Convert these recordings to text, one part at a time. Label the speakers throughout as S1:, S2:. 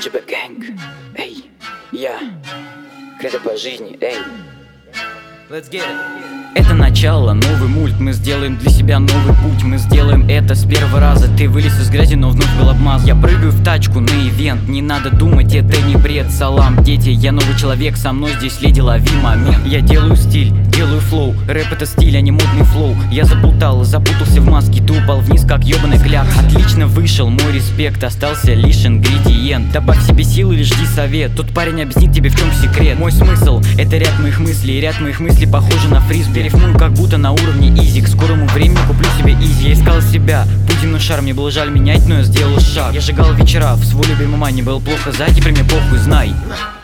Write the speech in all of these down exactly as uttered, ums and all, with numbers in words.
S1: джи би Gang. Эй, я Кредо по жизни, эй.
S2: Let's get it.
S3: Это начало, новый мульт. Мы сделаем для себя новый путь. Мы сделаем это с первого раза. Ты вылез из грязи, но вновь был обмаз. Я прыгаю в тачку на ивент. Не надо думать, это не бред. Салам, дети, я новый человек. Со мной здесь леди, лови момент. Я делаю стиль, делаю флоу. Рэп это стиль, а не модный флоу. Я заплутал, запутался в маске. Ты упал вниз, как ёбаный кляп. Отлично вышел, мой респект. Остался лишь ингредиент. Добавь себе силы или жди совет. Тут парень объяснит тебе, в чем секрет. Мой смысл, это ряд моих мыслей. И ряд моих мыслей похожи на фрисби. Рифмую как будто на уровне изи. К скорому времени куплю себе изи. Я искал себя, путь земной шар. Мне было жаль менять, но я сделал шаг. Я сжигал вечера, в свой любимый май. Не было плохо, за теперь мне похуй, знай.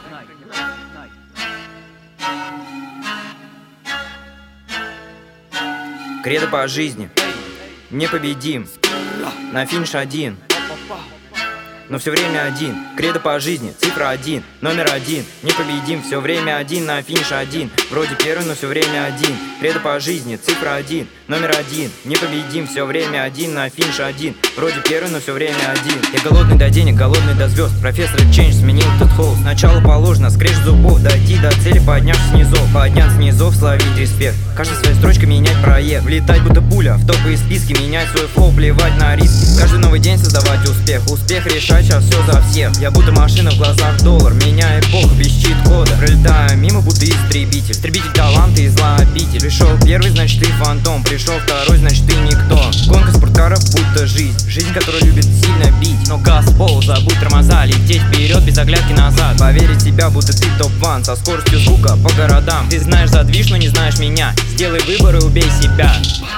S2: Кредо по жизни. Непобедим. На финиш один. Но все время один. Кредо по жизни, цифра один. Номер один, непобедим. Все время один, на финиш один. Вроде первый, но все время один. Кредо по жизни, цифра один. Номер один, непобедим. Все время один, на финиш один. Вроде первый, но все время один. Я голодный до денег, голодный до звезд. Профессор Чейндж сменил этот холст. Сначала положено, скрежет зубов. Дойти до цели, поднявшись снизов. Подняться снизов, словить респект. Каждой своей строчкой менять проект. Влетать будто пуля в топовые списки. Менять свой флоу, плевать на риски. Каждый новый день создавать успех. Успех решать сейчас все за всех. Я будто машина в глазах доллар. Меня эпоха без чит-кода. Пролетаю мимо, будто истребитель. Истребитель таланта и зла обитель. Пришел первый, значит ты фантом. Пришел второй, значит ты никто. Гонка спорткаров будто жизнь. Жизнь, которая любит сильно бить. Но газ в пол, забудь тормоза. Лететь вперед без оглядки назад. Поверить в себя, будто ты топ-ван. Со скоростью звука по городам. Ты знаешь задвиж, но не знаешь меня. Сделай выбор и убей себя.